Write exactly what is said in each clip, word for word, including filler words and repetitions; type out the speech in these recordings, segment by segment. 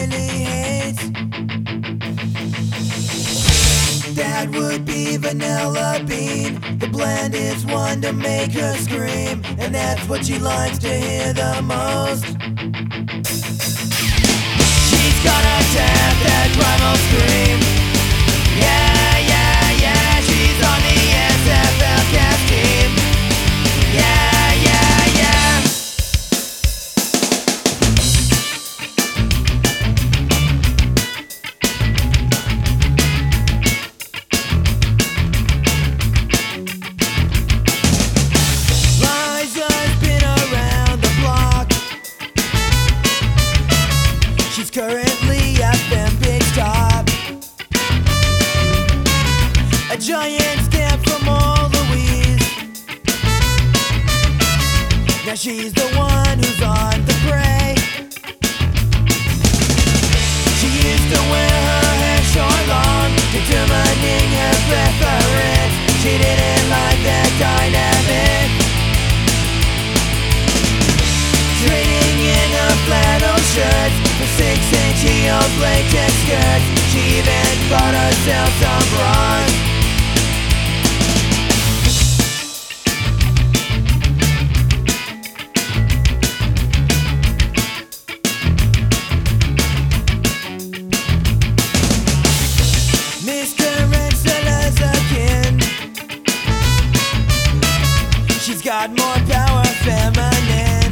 really hates. That would be Vanilla Bean. The blend is one to make her scream, and that's what she likes to hear the most. She's got a tap that primal scream. Yeah, yeah, yeah, she's on the S F L cast team. Yeah, yeah, yeah. Liza's been around the block. She's currently at them big stop. A giant stamp from all Louise. Now she's the one who's on the prey. She used to wear her hair short long, determining her preference. She didn't like that dynamic. Trading in her flannel shirts for six-inch-heel latex skirts. She even bought herself some bras. She's got more power, feminine.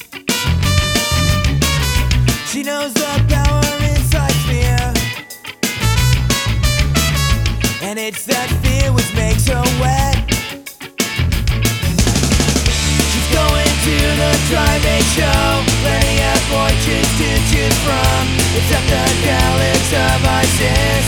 She knows the power inside fear, and it's that fear which makes her wet. She's going to the Tri-Mate show, plenty of fortunes to choose from, except the calyx of Isis.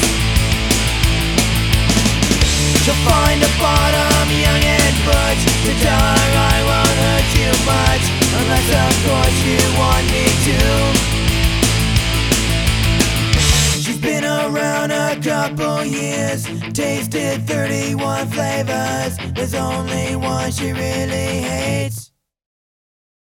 She'll find a bottom, young and butch, to tell her I won't hurt you much, unless of course you want me to. She's been around a couple years, tasted thirty-one flavors. There's only one she really hates.